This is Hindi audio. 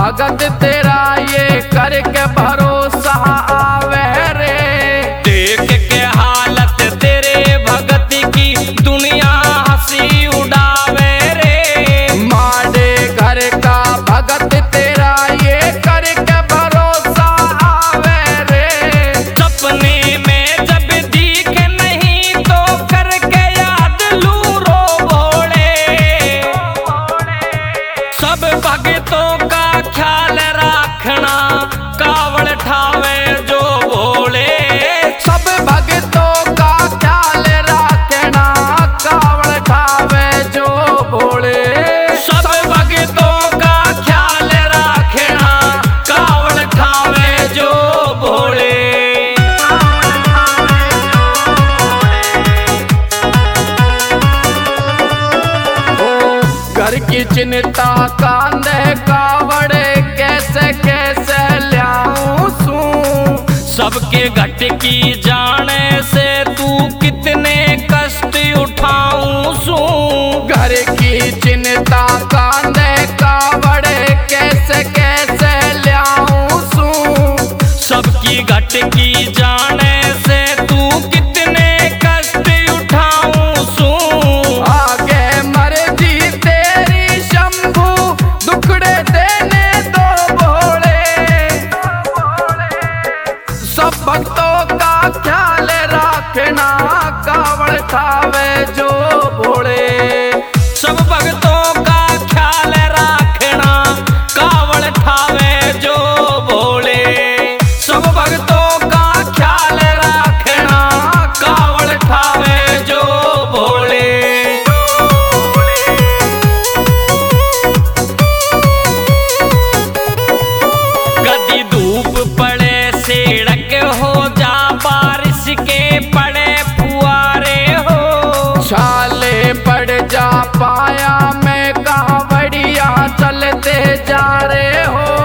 भगत तेरा ये करके भरोसा आवे रे। देख के हालत तेरे भगत की दुनिया हंसी उड़ावे रे। माड़े घर का भगत तेरा ये करके भरोसा आवे रे। सपने में जब दिख नहीं तो करके याद लू रो भोले। सब भगतों का ख्याल रखना कावड़ ठावे जो भोले। सब भगतों का ख्याल रखना कावड़ ठावे जो भोले। सब भगतों का ख्याल रखना कावड़ ठावे जो भोले। घर की चिंता कांधे कावड़े कैसे कैसे ल्याऊं सू। सबके घट की जाने से तू कितने कष्ट उठाऊं सू। घर की चिंता कांधे कावड़े कैसे कैसे ल्याऊं सू। सबकी घट की जाने से तू कितने कष्ट उठाऊं सू। आगे मर्जी तेरी शंभू दुखड़े देने दो भोले। सब भक्तों का ख्याल रखना कावड़ ठावे जो भोले। सब भक्तों का ख्याल रखना कावड़ ठावे जो भोले। सब भक्तों का ख्याल रखना कावड़ ठावे जो भोले। कदी धूप पड़े सड़क हो जा बारिश के पड़े फुआरे हो। छाले पड़ जा पाया मैं कावड़िया चलते जा रहे हो।